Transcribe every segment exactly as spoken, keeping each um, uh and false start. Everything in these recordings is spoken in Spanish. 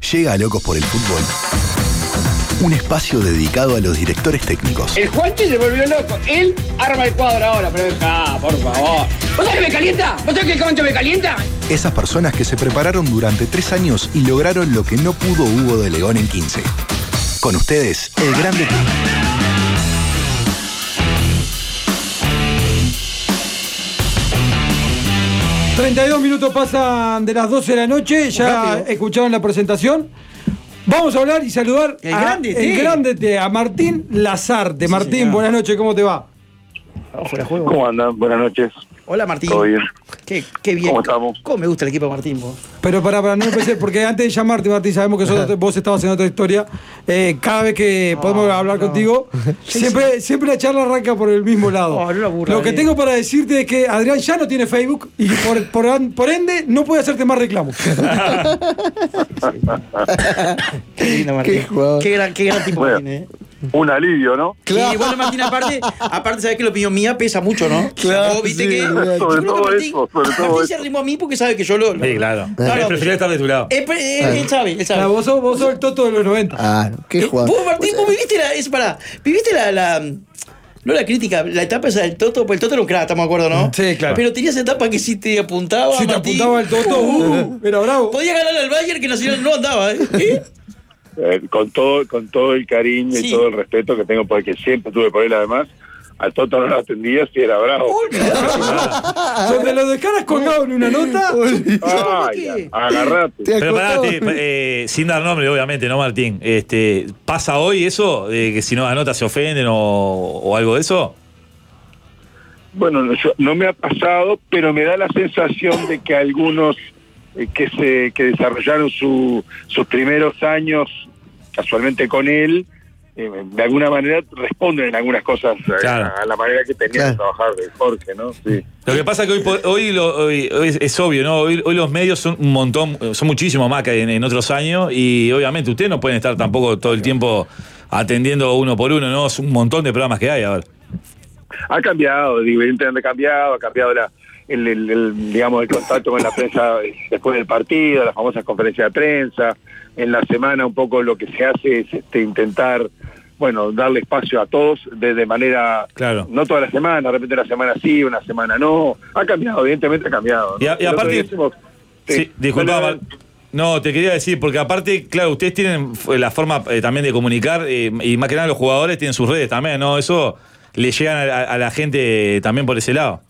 Llega a Locos por el Fútbol, un espacio dedicado a los directores técnicos. El Juanchi se volvió loco. Él arma el cuadro ahora, pero ah, por favor. ¿Vos sabés que me calienta? ¿Vos sabés que el Concho me calienta? Esas personas que se prepararon durante tres años y lograron lo que no pudo Hugo de León en quince. Con ustedes, el grande Team. treinta y dos minutos pasan de las doce de la noche, ya escucharon la presentación. Vamos a hablar y saludar el a, grande, el sí. grande te, a Martín Lazarte. Sí, Martín, señor. Buenas noches, ¿cómo te va? ¿Cómo andan? Buenas noches. Hola, Martín. ¿Todo bien? Qué, qué bien. ¿Cómo estamos? ¿Cómo me gusta el equipo de Martín, vos? Pero para, para no empezar, porque antes de llamarte, Martín, sabemos que sos, vos estabas en otra historia. Eh, cada vez que no, podemos hablar no. contigo, siempre, siempre la charla arranca por el mismo lado. No, no aburra, lo que bien. tengo para decirte es que Adrián ya no tiene Facebook y por, por, por ende no puede hacerte más reclamos. Qué lindo, Martín. Qué, qué, gran, qué gran tipo bueno, tiene, ¿eh? Un alivio, ¿no? Claro. Y bueno, Martín, aparte, aparte sabés que la opinión mía pesa mucho, ¿no? Claro, vos viste sí, que. Sobre todo Martín, eso, sobre todo Martín eso. se arrimó a mí porque sabe que yo lo. lo sí, claro. claro Prefiero estar de tu lado. Él, él, él sabe, él sabe. Claro, vos, sos, vos sos el Toto de los noventa. Ah, qué Eh, jugador. Vos, Martín, vos viviste la. Es, pará, viviste la. la no la crítica, la etapa esa del Toto, porque el Toto era un crack, estamos de acuerdo, ¿no? Sí, claro. Pero tenías etapa que si te apuntaba. Si te Martín, apuntaba el Toto, uh, era bravo. Podía ganar al Bayern que Nacional no andaba, ¿eh? ¿Eh? Eh, con todo con todo el cariño Sí. y todo el respeto que tengo, porque siempre tuve por él, además, al Toto no lo atendía si era bravo. Donde lo dejaras colgado en una nota. Ah, ya, agarrate. Pero pará, te- eh, sin dar nombre, obviamente, ¿no, Martín? Este, ¿pasa hoy eso? De que si no anota se ofenden o, o algo de eso. Bueno, no, yo- no me ha pasado, pero me da la sensación de que algunos eh, que se que desarrollaron su, sus primeros años casualmente con él, eh, de alguna manera responden en algunas cosas eh, Claro. a la manera que tenía Claro. de trabajar de Jorge, ¿no? Sí. Lo que pasa es que hoy, por- hoy, lo- hoy- hoy es, es obvio, ¿no? Hoy, hoy los medios son un montón, son muchísimo más que en, en otros años y obviamente ustedes no pueden estar tampoco todo el tiempo atendiendo uno por uno, ¿no? Es un montón de programas que hay ahora. Ha cambiado, evidentemente ha cambiado, ha cambiado la, el, el- el, digamos, el contacto con la prensa después del partido, las famosas conferencias de prensa. En la semana un poco lo que se hace es este, intentar, bueno, darle espacio a todos de, de manera, Claro. no toda la semana, de repente una semana sí, una semana no. Ha cambiado, evidentemente ha cambiado, ¿no? Y a- y El otro aparte- día hicimos- Sí, disculpa, Dale, Mar- no, te quería decir, porque aparte, claro, ustedes tienen eh, la forma eh, también de comunicar, eh, y más que nada los jugadores tienen sus redes también, ¿no? Eso le llegan a, a- a la gente también por ese lado.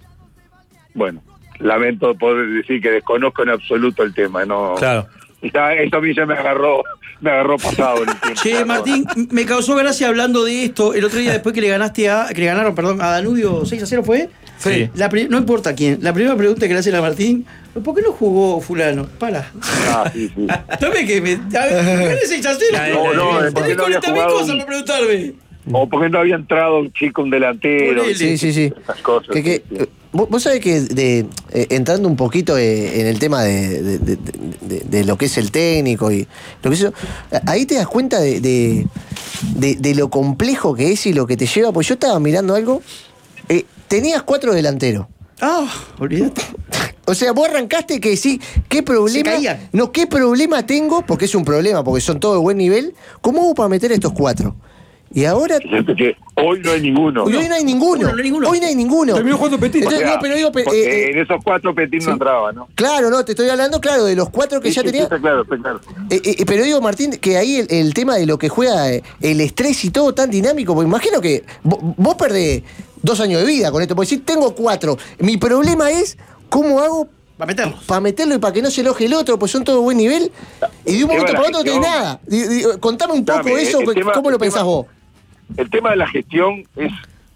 Bueno, lamento poder decir que desconozco en absoluto el tema, ¿no? Claro. Ya, eso a mí ya me agarró, me agarró pasado en el tiempo. Che, Martín, me causó gracia hablando de esto. El otro día, después que le ganaste a. que le ganaron, perdón, a Danubio seis a cero, ¿fue? Sí. La pri- no importa quién. La primera pregunta que le hacen a Martín, ¿por qué no jugó fulano? Para. Ah, sí, sí. Dame que me. A ver, ¿gané seis a cero? No, no, es porque Tenés no había cuarenta mil jugado cosas un- para preguntarme. O porque no había entrado un chico, un delantero. Ponele. Sí, sí, sí. Esas cosas. Que, que, sí, sí. eh, vos, vos sabés que de, eh, entrando un poquito eh, en el tema de, de- de- de- de lo que es el técnico y lo que es eso, ahí te das cuenta de, de, de- de lo complejo que es y lo que te lleva. Pues yo estaba mirando algo, eh, tenías cuatro delanteros. Ah, olvídate. O sea, vos arrancaste que sí, ¿qué problema? Se caían. No, ¿qué problema tengo? Porque es un problema, porque son todos de buen nivel. ¿Cómo hago para meter a estos cuatro? Y ahora. Fíjate que hoy no hay ninguno. Hoy no hay ninguno. Uno, no hay ninguno. Hoy no hay ninguno. Terminó jugando Petit. Entonces, O sea, no, pero digo, pe- porque eh, eh, en esos cuatro Petit sí. no entraba, ¿no? claro, no, te estoy hablando, claro, de los cuatro que Sí, ya sí, sí, tenía. está claro, está claro. Eh, eh, pero digo, Martín, que ahí el, el tema de lo que juega, eh, el estrés y todo tan dinámico, porque imagino que vos, vos perdés dos años de vida con esto, porque si tengo cuatro, mi problema es cómo hago Para meterlos. para meterlo y para que no se enoje el otro, pues son todo buen nivel, y de un El momento tema para de otro no la tenés nada. Di- di- Contame un poco Dame, eso, el tema- ¿cómo lo el tema- pensás vos? El tema de la gestión es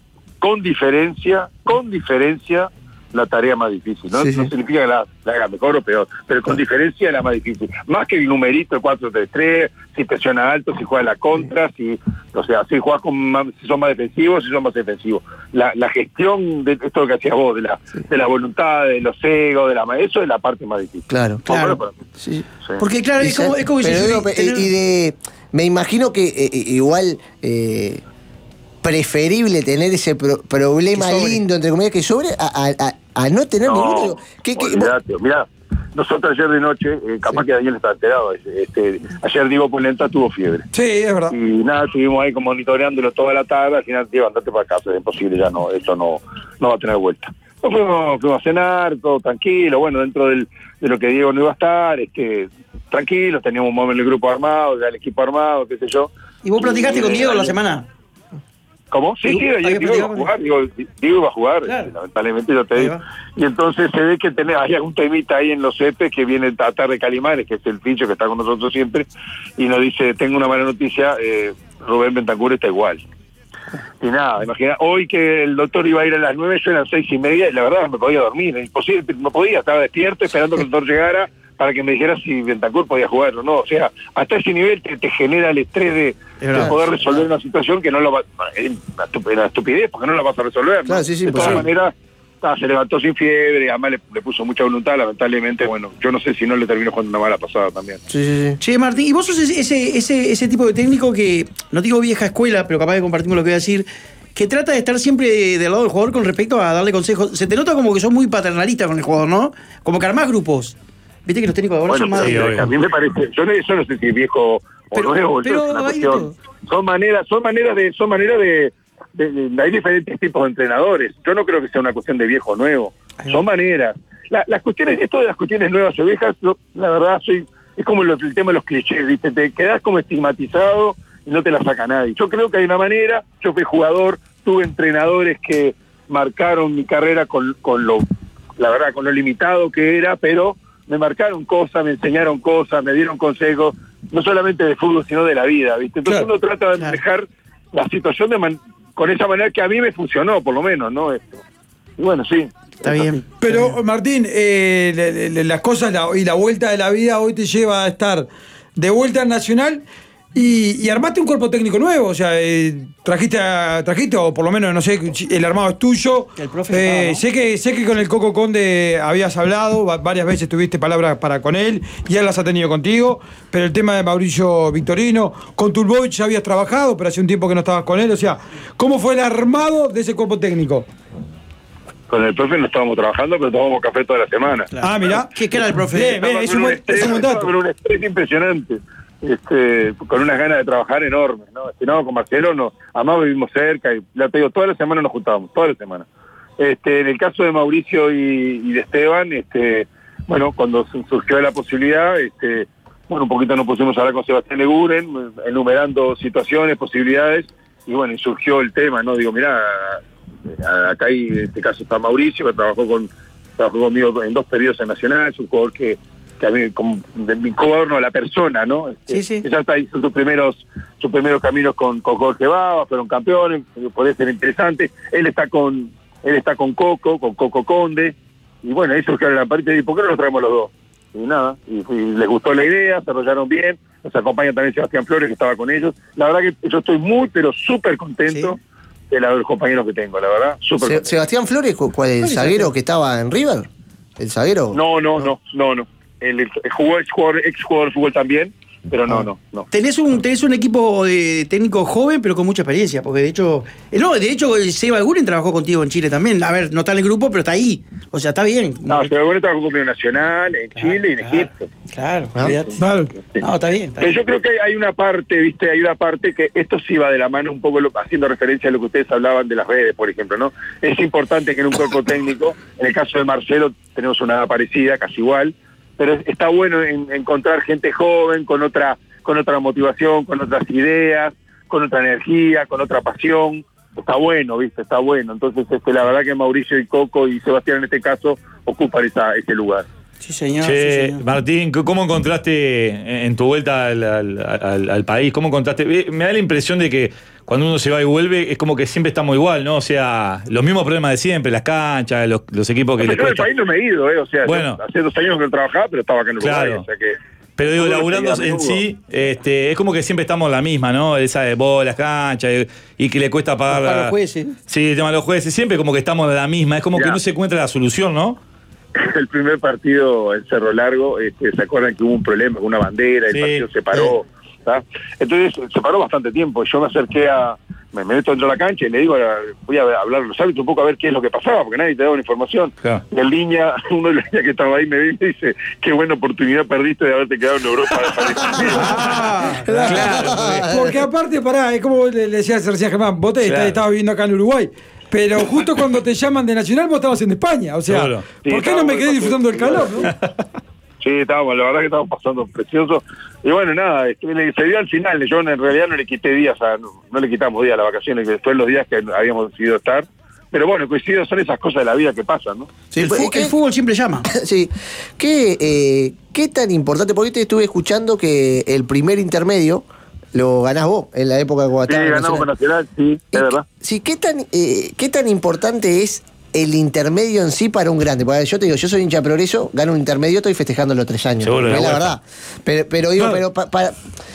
con diferencia, con diferencia, la tarea más difícil. No, Sí, sí. no significa que la, la haga mejor o peor, pero con diferencia es la más difícil. Más que el numerito, el cuatro tres tres, si presiona alto, si juega la contra, si, o sea, si jugás con más, si son más defensivos, si son más defensivos. La, la gestión de esto que hacías vos, de la, de la voluntad, de los egos, de la eso es la parte más difícil. Claro. Por lo Claro. menos para mí. Sí. Sí. Porque, claro, es Y como, sa- es como pero si. digo, pe- tener- y de. Me imagino que eh, eh, igual. eh, preferible tener ese pro- problema Que sobre. lindo, entre comillas, que sobre, a, a- a- a no tener ninguno. Digo, que- que- olvidate, mirá, nosotros ayer de noche, eh, capaz sí. que Daniel está enterado, este, ayer Diego Polenta tuvo fiebre. Sí, es verdad. Y nada, estuvimos ahí como monitoreándolo toda la tarde, al final, Diego, andate para casa, es imposible, ya no, eso no, no va a tener vuelta. Nos fuimos, fuimos a cenar, todo tranquilo, bueno, dentro del, de lo que Diego no iba a estar, este, tranquilos, teníamos un momento el grupo armado, ya el equipo armado, qué sé yo. ¿Y vos platicaste y, con Diego eh, la semana? ¿Cómo? Sí, sí, ayer Diego iba a jugar, Diego, Diego iba a jugar, claro. este, lamentablemente yo te digo. Y entonces se ve que tenés, hay algún temita ahí en los E P que viene a tarde Calimares, que es el ficho que está con nosotros siempre, y nos dice, tengo una mala noticia, eh, Rubén Bentancur está igual. Y nada, imagina, hoy que el doctor iba a ir a las nueve, yo eran seis y media, y la verdad no me podía dormir, es imposible, no podía, estaba despierto esperando que el doctor llegara para que me dijera si Bentancur podía jugar o no. O sea, hasta ese nivel te, te genera el estrés de, de poder resolver una situación que no lo va, es una estupidez, porque no la vas a resolver. Claro, ¿no? sí, sí, de pues todas sí. maneras, ah, se levantó sin fiebre, además le, le puso mucha voluntad, lamentablemente, bueno, yo no sé si no le terminó jugando una mala pasada también. Sí, sí, sí. Che, Martín, ¿y vos sos ese, ese, ese tipo de técnico que, no digo vieja escuela, pero capaz de compartimos lo que voy a decir, que trata de estar siempre del lado del jugador con respecto a darle consejos? Se te nota como que sos muy paternalista con el jugador, ¿no? Como que armás grupos. Viste que los técnicos de ahora bueno, son más... Sí, a mí me parece, yo no, yo no sé si es viejo o pero, nuevo, pero, es una hay cuestión. Son maneras, son maneras de, son maneras de, de, de, hay diferentes tipos de entrenadores. Yo no creo que sea una cuestión de viejo o nuevo. Son maneras. La, las cuestiones, esto de las cuestiones nuevas o viejas, yo, la verdad soy, es como lo, el tema de los clichés, ¿viste? Te quedás como estigmatizado y no te la saca nadie. Yo creo que hay una manera, yo fui jugador, tuve entrenadores que marcaron mi carrera con, con lo, la verdad, con lo limitado que era, pero me marcaron cosas, me enseñaron cosas, me dieron consejos, no solamente de fútbol, sino de la vida, ¿viste? Entonces claro, uno trata de claro. manejar la situación de man con esa manera que a mí me funcionó, por lo menos, ¿no? Esto. Y bueno, sí. Está bien. Pero, está bien. Martín, eh, le, le, las cosas la, y la vuelta de la vida hoy te lleva a estar de vuelta al Nacional y, y armaste un cuerpo técnico nuevo. O sea, eh, trajiste, a, trajiste, o por lo menos, no sé, el armado es tuyo. El profe eh, estaba, ¿no? sé, que, sé que con el Coco Conde habías hablado, varias veces tuviste palabras para con él y él las ha tenido contigo. Pero el tema de Mauricio Victorino, con Tulbovic ya habías trabajado, pero hace un tiempo que no estabas con él. O sea, ¿cómo fue el armado de ese cuerpo técnico? Con el profe no estábamos trabajando, pero tomábamos café toda la semana. Claro. Ah, mirá. ¿Qué, qué era el profe? Bien, bien, es un buen, estrés, es un buen dato. un estrés impresionante. Este, con unas ganas de trabajar enormes, ¿no? Este, no, con Marcelo, no, además vivimos cerca y ya te digo, toda la semana nos juntábamos, toda la semana. Este, en el caso de Mauricio y, y de Esteban, este, bueno, cuando surgió la posibilidad, este, bueno, un poquito nos pusimos a hablar con Sebastián Leguren, enumerando situaciones, posibilidades, y bueno, y surgió el tema, ¿no? Digo, mirá, acá hay, en este caso está Mauricio, que trabajó con trabajó conmigo en dos periodos en Nacional, es un jugador que que a mí, como de mi jugador, no, la persona, ¿no? Este, sí, sí. Ella está ahí, sus primeros, sus primeros caminos con, con Jorge Baba, fueron campeones, puede ser interesante. Él está con, él está con Coco, con Coco Conde, y bueno, ahí surgió la parte de ¿por qué no nos traemos los dos? Y nada, y, y les gustó la idea, se desarrollaron bien, nos acompaña también Sebastián Flores, que estaba con ellos. La verdad que yo estoy muy, pero súper contento sí. de, la, de los compañeros que tengo, la verdad, súper Se, Sebastián Flores, ¿cuál es el zaguero que estaba en River? ¿El zaguero? No, no, no, no, no. El, el, el jugó ex jugador, ex jugador de fútbol también, pero no, no, no. Tenés un, tenés un equipo de técnico joven, pero con mucha experiencia, porque de hecho, no, de hecho, Seba Guren trabajó contigo en Chile también. A ver, no está en el grupo, pero está ahí. O sea, está bien. No, Seba Guren trabajó con Nacional, en claro, Chile y en claro, Egipto. Claro, ¿Ah? Claro. Sí. No, está bien. Está Pero bien. yo creo que hay una parte, viste, hay una parte que esto sí va de la mano un poco lo, haciendo referencia a lo que ustedes hablaban de las redes, por ejemplo, ¿no? Es importante que en un cuerpo técnico, en el caso de Marcelo, tenemos una parecida, casi igual, pero está bueno en, encontrar gente joven, con otra, con otra motivación, con otras ideas, con otra energía, con otra pasión. Está bueno, viste, está bueno. Entonces, este, la verdad que Mauricio y Coco y Sebastián en este caso ocupan esa, ese lugar. Sí, señor. Che, sí, señor. Martín, ¿cómo encontraste en tu vuelta al, al, al, al país? ¿Cómo encontraste? Me da la impresión de que cuando uno se va y vuelve es como que siempre estamos igual, ¿no? O sea, los mismos problemas de siempre, las canchas, los, los equipos que O sea, les yo cuesta. del país no me he ido, ¿eh? O sea, bueno, yo hace dos años que no trabajaba, pero estaba acá en Uruguay, claro. o sea que... Pero digo, laburando en sí, este, es como que siempre estamos la misma, ¿no? Esa de bolas, canchas, y, y que le cuesta pagar... Para la... los jueces. Sí, el tema de los jueces, siempre como que estamos en la misma, es como Ya. que no se encuentra la solución, ¿no? El primer partido en Cerro Largo, este, ¿se acuerdan que hubo un problema con una bandera? El Sí, partido se paró, ¿tá? Entonces se paró bastante tiempo. Yo me acerqué a, me, me meto dentro de la cancha y le digo, voy a hablar a los árbitros un poco a ver qué es lo que pasaba, porque nadie te daba una información. Claro. Y en línea, uno de los niños que estaba ahí me ve y me dice, qué buena oportunidad perdiste de haberte quedado en Europa. Ah, claro, porque aparte, pará, es como le, le decía a García Germán, vos te Claro. estabas viviendo acá en Uruguay, pero justo cuando te llaman de Nacional vos estabas en España, o sea, Seguro. ¿por Sí, qué no me estábamos quedé disfrutando del calor, no? Sí, estábamos, la verdad que estábamos pasando precioso. Y bueno, nada, este, se dio al final. Yo en realidad no le quité días, a, no, no le quitamos días a las vacaciones, que fue los días que habíamos decidido estar. Pero bueno, coincido, son esas cosas de la vida que pasan, ¿no? Sí, el, Pues, fu- ¿qué? el fútbol siempre llama. Sí. ¿Qué, eh, ¿Qué tan importante? Porque te estuve escuchando que el primer intermedio lo ganás vos en la época de Sí, Guatemala. ganamos con Nacional, sí, es verdad. Sí, ¿qué tan, eh, ¿qué tan importante es el intermedio en sí para un grande? Porque yo te digo, yo soy hincha de Progreso, gano un intermedio, estoy festejando los tres años. Seguro, es la la UEFA. verdad. Pero, pero digo, Claro. pero pa- para,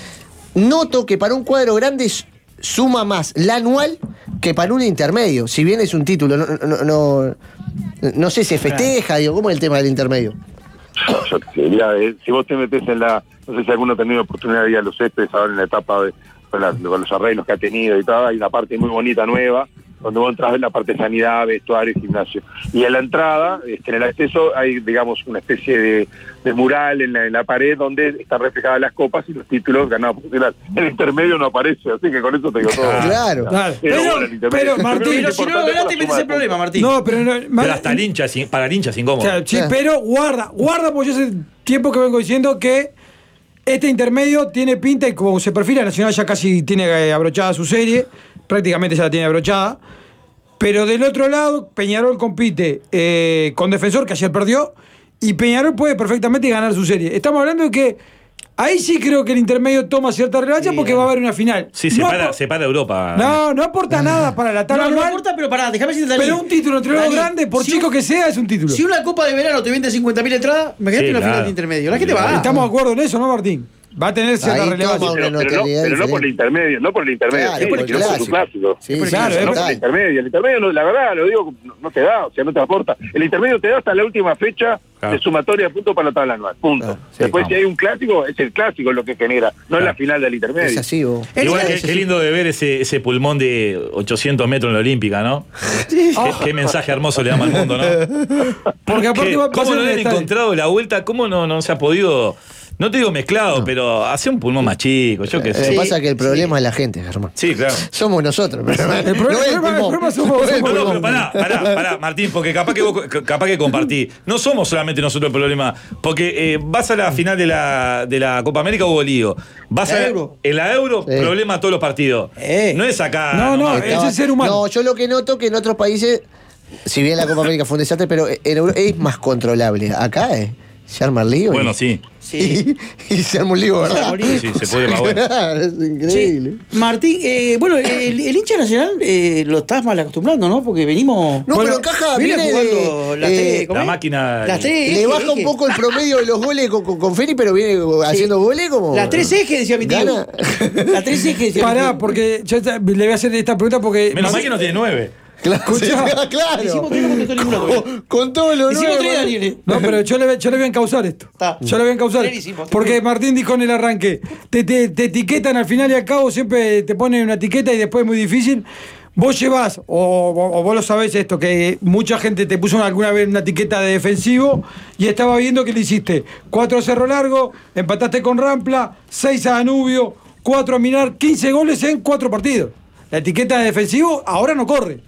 noto que para un cuadro grande s- suma más la anual que para un intermedio. Si bien es un título, no, no, no, no sé, se festeja, digo, ¿cómo es el tema del intermedio? Yo, yo te diría, eh, si vos te metés en la, no sé si alguno ha tenido oportunidad de ir a los céspedes ahora en la etapa de con, la- con los arreglos que ha tenido y todo, hay una parte muy bonita nueva, donde vos entras en la parte de sanidad, vestuario y gimnasio. Y en la entrada, este, en el acceso, hay, digamos, una especie de, de mural en la, en la pared donde están reflejadas las copas y los títulos ganados por Nacional. El intermedio no aparece, así que con eso te digo todo. Claro. Claro. Pero, Pero- bueno, el intermedio- pero, yo creo Martín, que es Pero si no lo importante ganaste, por la metes suma el de problema, puntos. Martín. No, pero no, Pero Mar- hasta el hincha, sin- para el hincha es incómodo. Claro, sí, Claro. pero guarda, guarda, porque yo hace tiempo que vengo diciendo que este intermedio tiene pinta y como se perfila, Nacional ya casi tiene eh, abrochada su serie, prácticamente ya la tiene abrochada. Pero del otro lado, Peñarol compite eh, con Defensor, que ayer perdió, y Peñarol puede perfectamente ganar su serie. Estamos hablando de que ahí sí creo que el intermedio toma cierta relevancia porque va a haber una final. Sí, no, separa, apor- separa Europa. no, no aporta nada para la tabla No, no anual, importa, pero pará, déjame decirte Dalí. pero un título entre los Dalí, grandes, por si chico un- que sea, es un título. Si una copa de verano te vende cincuenta mil entradas, imagínate Sí, una claro. final de intermedio. La gente va. Estamos de acuerdo en eso, ¿no, Martín? Va a tener cierta Ahí relevancia. toma Pero, una pero no, notoriedad pero no por el diferente. intermedio, no por el intermedio, Claro, sí, por el porque no es un clásico. clásico. Sí, Por sí, claro, no por total. el intermedio. El intermedio, no, la verdad, lo digo, no, no te da, o sea, no te aporta. El intermedio te da hasta la última fecha Claro. de sumatoria de puntos para la tabla anual. Punto. Ah, sí, Después, vamos. si hay un clásico, es el clásico lo que genera, no es la final del intermedio. Es así, vos. Igual Es- que, es- qué lindo de ver ese, ese pulmón de ochocientos metros en la Olímpica, ¿no? Qué, qué mensaje hermoso le damos al mundo, ¿no? Porque aparte ¿Qué- va, va a ¿Cómo ser no un le han estadio. encontrado la vuelta? ¿Cómo no, no se ha podido, no te digo mezclado, pero hace un pulmón más chico, yo qué Lo que sé? pasa es que el problema es la gente, Germán. Sí, claro. Somos nosotros, pero El problema- no es el problema- el pulmón. problema somos- No es el somos No, no, pulmón. pero pará, pará, pará, Martín, porque capaz que vos, capaz que compartí. No somos solamente nosotros el problema. Porque eh, vas a la final de la, de la Copa América, hubo lío. Vas La a la, Euro. en la Euro, Sí. problema a todos los partidos. Eh. No es acá. No, no, nomás. es el ser humano. No, yo lo que noto que en otros países, si bien la Copa América fue un desastre, pero en Europa es más controlable. Acá eh, se arma el lío. Bueno, y, sí. Sí. y, y se arma un lío, ¿verdad? arma un lío. Sí, se puede más bueno. Claro, es increíble. Sí. Martín, eh, bueno, el, el hincha nacional eh, lo estás mal acostumbrando, ¿no? Porque venimos. No, Bueno, pero encaja, viene viene jugando de, las eh, tres, ¿cómo la es? máquina- Las tres le ejes, baja un ejes. poco el promedio de los goles con, con, con Feri, pero viene haciendo goles como. Las tres ejes, decía mi tío. Gana. Las tres ejes, decía mi Pará, tío. porque yo te- le voy a hacer esta pregunta porque. Menos mal que no tiene nueve. Claro, Escuchá. sí, claro. Hicimos tres, no contestó ninguno todavía. Con, con todos los Hicimos nueve, tres, Daniel. No, pero yo le, voy- yo le voy a encauzar esto. Está. Yo le voy a encauzar. Clarísimo. Porque Martín dijo en el arranque, te, te, te etiquetan al final y al cabo, siempre te ponen una etiqueta y después es muy difícil. Vos llevas, o, o- o vos lo sabés esto, que mucha gente te puso alguna vez una etiqueta de defensivo y estaba viendo que le hiciste cuatro a Cerro Largo, empataste con Rampla, seis a Danubio, cuatro a Minar, quince goles en cuatro partidos. La etiqueta de defensivo ahora no corre.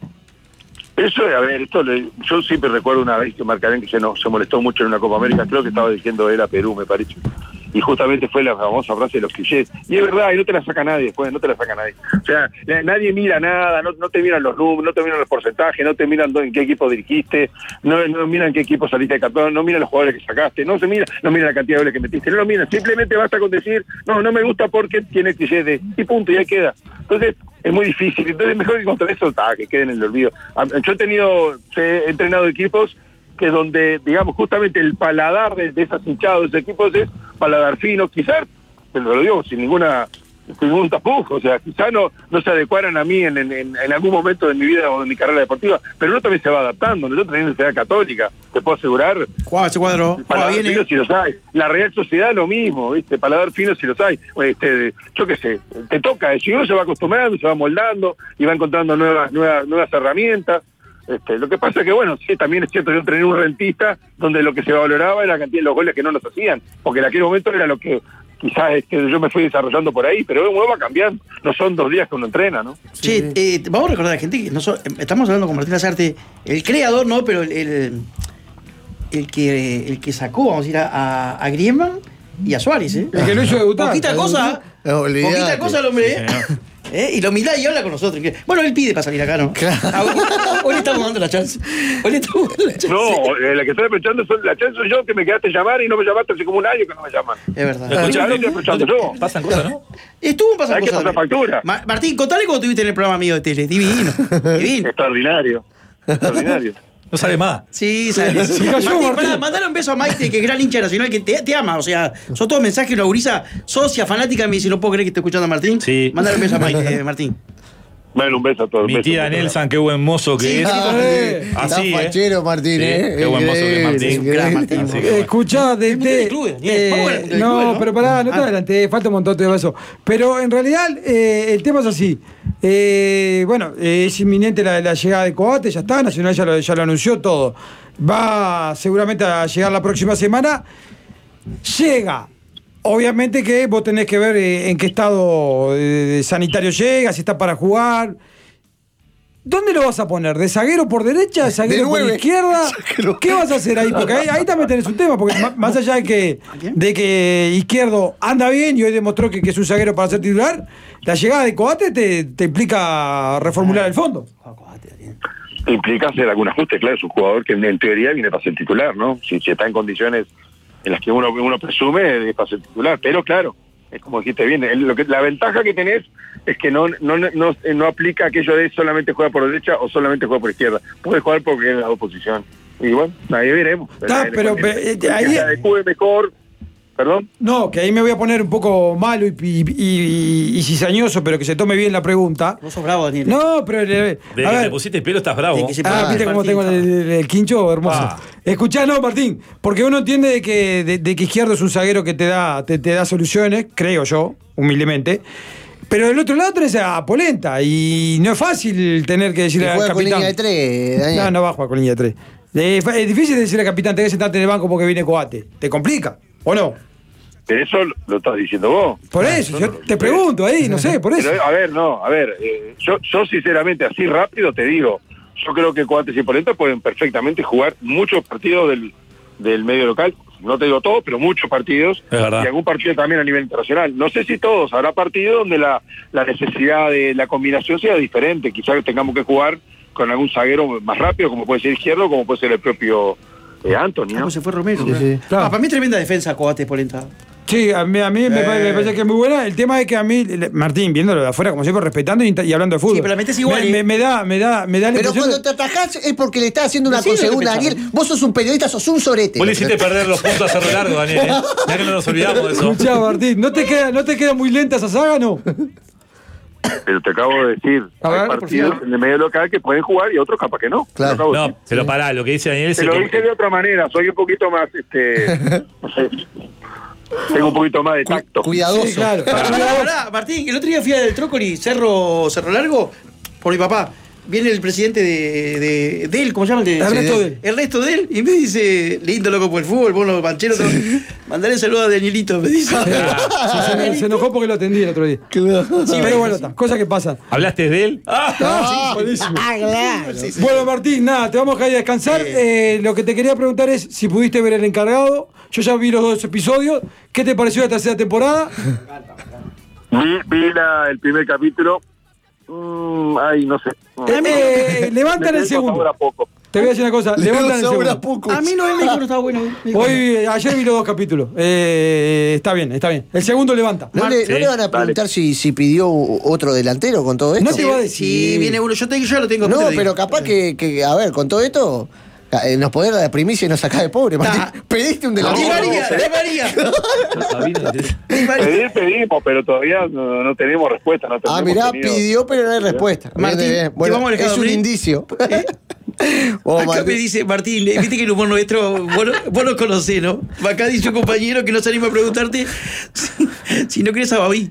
Eso, a ver, esto le- yo siempre recuerdo una vez que Marcarén que se, nos, se molestó mucho en una Copa América, creo que estaba diciendo él a Perú, me parece. Y justamente fue la famosa frase de los clichés. Y es verdad, y no te la saca nadie después, no te la saca nadie. O sea, la- nadie mira nada, no, no te miran los números, no te miran los porcentajes, no te miran dónde- en qué equipo dirigiste, no, no miran qué equipo saliste de campeón, no miran los jugadores que sacaste, no se mira, no miran la cantidad de goles que metiste, no lo miran, simplemente basta con decir, no, no me gusta porque tiene clichés de, y punto, y ahí queda. Entonces, es muy difícil, entonces mejor que contra eso, ta, que queden en el olvido. Ah, Yo he tenido, he entrenado equipos que donde, digamos, justamente el paladar de, de esas hinchadas, de esos equipos es paladar fino, quizás, pero lo digo sin ninguna sin ningún tapujo, o sea, quizá no, no se adecuaran a mí en, en, en algún momento de mi vida o de mi carrera deportiva, pero uno también se va adaptando. Nosotros tenemos Universidad Católica, te puedo asegurar. Jugaba ese cuadro, jugaba bien. Fino si los hay. La Real Sociedad lo mismo, ¿viste? Paladar fino si los hay. Este, yo qué sé, te toca, si uno se va acostumbrando, se va moldando y va encontrando nuevas, nuevas, nuevas herramientas. Este, lo que pasa es que, bueno, sí, también es cierto, yo entrené un rentista donde lo que se valoraba era la cantidad de los goles que no nos hacían, porque en aquel momento era lo que quizás este, yo me fui desarrollando por ahí, pero uno va cambiando, no son dos días que uno entrena, ¿no? Sí, eh, vamos a recordar a la gente que no so, estamos hablando con Martín Lasarte, el creador, ¿no? Pero el, el, el, que, el que sacó, vamos a decir, a, a Griezmann y a Suárez, ¿eh? El que lo hizo debutar. Poquita cosa, No, olvidate. poquita cosa el hombre, ¿eh? ¿Eh? Y lo mira y habla con nosotros. Bueno, él pide para salir acá, ¿no? Claro. Ah, hoy, hoy le estamos dando la chance. Hoy le estamos dando la chance. No, eh, la que estoy aprovechando son la chance soy yo, que me quedaste a llamar y no me llamaste hace como un año que no me llaman. Es verdad. ¿Lo escuchás? Ahora estoy aprovechando yo. Pasan cosas, ¿no? Estuvo un pasar Hay que cosas. pasar factura. Ma- Martín, contale cómo estuviste en el programa mío de tele. Divino. Divino. Extraordinario. Extraordinario. No sale más. Sí, sale. Se cayó, Martín, Martín. pará, mandale un beso a Maite, que es gran hincha nacional, que te, te ama. O sea, son todos mensajes, lo gurisa, socia, fanática, me dice, no puedo creer que esté escuchando a Martín. Sí. Mandale un beso a Maite, eh, Martín. Bueno, un beso a todos. Mi un beso tía a todos. Nelson, qué buen mozo que Sí, es. Ah, Eh, está así, ¿eh? fachero, Martín, Sí, ¿eh? qué buen mozo que es Martín. Increíble, Gran Martín. Así que Eh, bueno. Escuchá, de, El Mundial de- de Clubes, Daniel. Vamos al Mundial de no, Clubes, ¿no? pero pará, no te Ah. adelante, falta un montón de eso. Pero en realidad eh, el tema es así. Eh, bueno, eh, es inminente la, la llegada de Coate, ya está, Nacional ya lo, ya lo anunció todo. Va seguramente a llegar la próxima semana. Llega. Obviamente que vos tenés que ver eh, en qué estado eh, sanitario llega, si está para jugar. ¿Dónde lo vas a poner? ¿De zaguero por derecha? ¿De zaguero por nueve. izquierda? ¿Qué vas a hacer ahí? Porque ahí, ahí también tenés un tema, porque ma- más allá de que, de que Izquierdo anda bien y hoy demostró que, que es un zaguero para ser titular, la llegada de Coate te, te implica reformular el fondo. Implica hacer algún ajuste, claro, es un jugador que en teoría viene para ser titular, ¿no? Si, si está en condiciones en las que uno, uno presume, es para ser titular, pero claro, es como dijiste bien, el- lo que, la ventaja que tenés es que no, no, no, no aplica aquello de solamente juega por derecha o solamente juega por izquierda, puede jugar porque es la oposición. Y bueno, ahí veremos. Está, pero, El- pero, eh, el ahí- que se adecue mejor, perdón. No, que ahí me voy a poner un poco malo y, y, y- y cizañoso, pero que se tome bien la pregunta. Vos sos bravo, Daniel. No, pero... eh, Desde a que ver, te pusiste el pelo estás bravo. De que se- Ah, Ah, viste cómo Martín, tengo el, el- el quincho hermoso. Ah. Escuchá, no, Martín, porque uno entiende de que, de, de que Izquierdo es un zaguero que te da, te, te da soluciones, creo yo, humildemente. Pero del otro lado tenés a Polenta y no es fácil tener que decirle Que al juega con capitán. línea de tres, Daniel. No, no va a jugar con línea de tres. Es, es difícil decirle al capitán, tenés que sentarte en el banco porque viene Coate. ¿Te complica? ¿O no? Eso lo estás diciendo vos. Por eso, yo te pregunto ahí, no sé, por eso. Pero, a ver, no, a ver, eh, yo, yo sinceramente así rápido te digo, yo creo que Coates y Polenta pueden perfectamente jugar muchos partidos del, del medio local, no te digo todos, pero muchos partidos, Es verdad. y algún partido también a nivel internacional. No sé si todos, habrá partidos donde la, la necesidad de la combinación sea diferente, quizás tengamos que jugar con algún zaguero más rápido, como puede ser Izquierdo, como puede ser el propio eh, Anthony, Ah, ¿no? pues se fue Romero. Sí, sí. Claro. Ah, para mí tremenda defensa, Coate, Polenta. Sí, a mí, a mí me, parece, me parece que es muy buena. El tema es que a mí, le- Martín, viéndolo de afuera, como siempre, respetando y, y hablando de fútbol. Sí, pero la metés igual, Me, ¿eh? me- me da, me da, me da la Pero impresión cuando de- te atajás es porque le estás haciendo una Decí lo que consegunda, pensás. Daniel. Vos sos un periodista, sos un sorete. Vos le hiciste perder los puntos a Cerro Largo, Daniel. ¿eh? Ya que no nos olvidamos de eso. Escuchá, Martín, ¿no te queda, no te queda muy lenta esa saga, no? Pero te acabo de decir, A ver, hay por partidos favor. en el medio local que pueden jugar y otros capaz que no. Claro. Te lo acabo de No, decir. pero pará, lo que dice Daniel es Te lo que- dije de otra manera, soy un poquito más, este, no sé, tengo un poquito más de tacto. Cuidadoso. Sí, claro. Pará, pará, pará, Martín, el otro día fui del Trócoli, Cerro, Cerro Largo, por mi papá. Viene el presidente de, de, de él, ¿cómo se llama? El, de- El resto de- de él. El resto de él, y me dice, lindo loco por el fútbol, vos los pancheros, todo. Mandale saludo a Danielito, me dice. Sí, se, se enojó porque lo atendí el otro día. Sí, pero bueno, está, cosas que pasan. ¿Hablaste de él? Ah, Ah, sí, buenísimo. Ah, claro. Sí, sí. Bueno, Martín, nada, te vamos a dejar descansar. Eh, lo que te quería preguntar es si pudiste ver El Encargado. Yo ya vi los dos episodios. ¿Qué te pareció la tercera temporada? Vi, vi la- el primer capítulo, mm, ay, no sé. Eh, levantan Me el quedé con segundo. sabor a poco. Te voy a decir una cosa, levantan el Sobra segundo. poco. A mí no, él me dijo que no estaba bueno. me dijo. Hoy, ayer vi los dos capítulos. Eh, está bien, está bien. El segundo levanta. ¿No le, Sí. ¿no le van a preguntar si, si pidió otro delantero con todo esto? No te va a decir. Sí, viene uno, yo, te, yo ya lo tengo. No, te lo digo. pero capaz que, que, a ver, con todo esto, Eh, nos podés dar la primicia y nos sacás de pobre, Martín. Ah. Pediste un ¡Di delantero. María! ¡Di María! Di María. Pedir, pedimos, pero todavía no, no tenemos respuesta. No Ah, tenemos mirá, tenido- pidió, pero no hay respuesta. Martín, Bien, bien. te Bueno, vamos a dejar es un abrir. indicio. Oh, Acá Martín. me dice, Martín, eh, viste que el humor nuestro, vos, lo- vos lo conocés, ¿no? Acá dice un compañero que no se anima a preguntarte si, si no querés a Babi.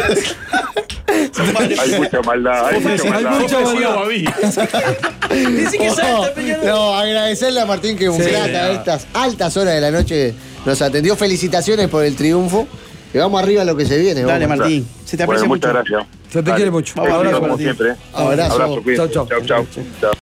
Hay mucha maldad, hay mucha Hay maldad. mucha maldad. Dice que salta, Peñarol. No, agradecerle a Martín que un Sí, crack a estas altas horas de la noche nos atendió. Felicitaciones por el triunfo. Y vamos arriba a lo que se viene. Dale, vamos. Martín. Se te Bueno, aprecia muchas mucho. gracias. Se te Dale. quiere mucho. Éxito, Abrazo, como Martín. siempre. ¿eh? Abrazo. Abrazo, cuídense. Chau, chau. Chau, chau. Chau.